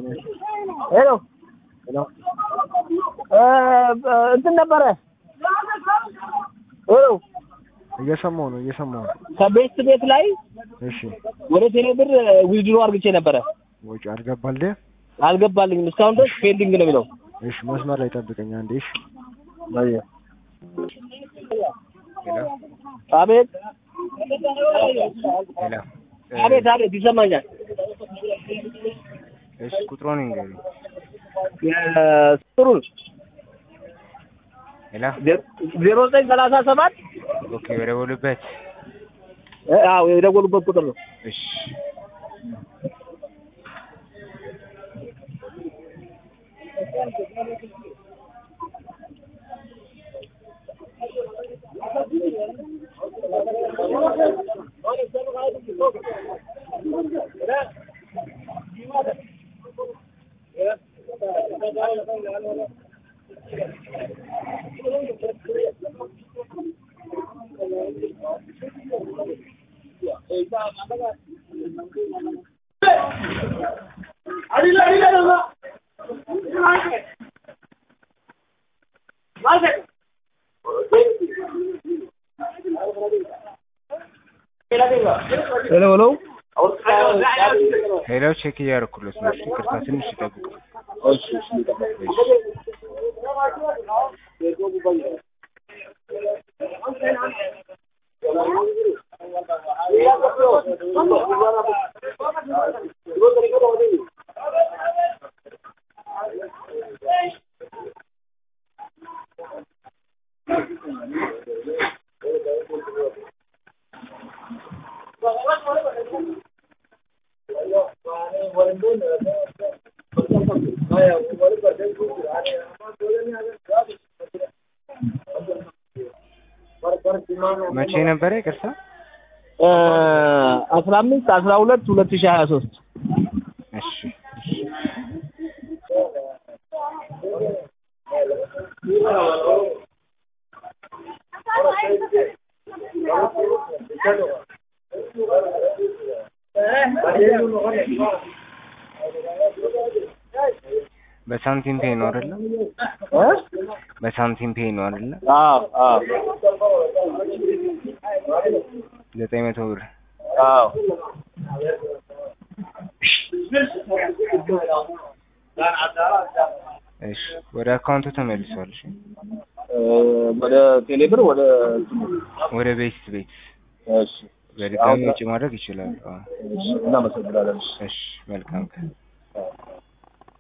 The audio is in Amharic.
ሄሎ እንትን ነበረ እየሰማሁ ነው ከቤት ቤት ላይ እሺ ወደ ቴሌብር ዊዝድሮ አርግቼ ነበረ ወጪ አልገባልኝም እስካሁን ድረስ ፔንዲንግ ነው የሚለው እሺ መስመር ላይ ጠብቀኝ አንዴ እሺ ሄሎ አቤት አቤት ይሰማኛል እሺ ቁጥሩን እንገሪ ጥሩ ሄሎ 0937 ኦኬ ወደወሉበት አዎ የደወሉበት ቁጥር ነው እሺ ሄሎ ቼክ ያርኩልስ ነው ይቅርታ ትንሽ ይጠብቁ እሺ መቼ ነበር ይቅርታ 15 12 2023 እሺ በሳንቲም ፔይ ነው አይደል በሳንቲም ፔይ ነው አይደል አዎ 900 ብር አዎ እሺ ወደ አካውንቱ ተመልሷል እሺ ወደ ቴሌብር ወደ ቤት እሺ በድጋሚ ወጪ ማድረግ ይችላል እሺ እናመሰግናለን እሺ መልካም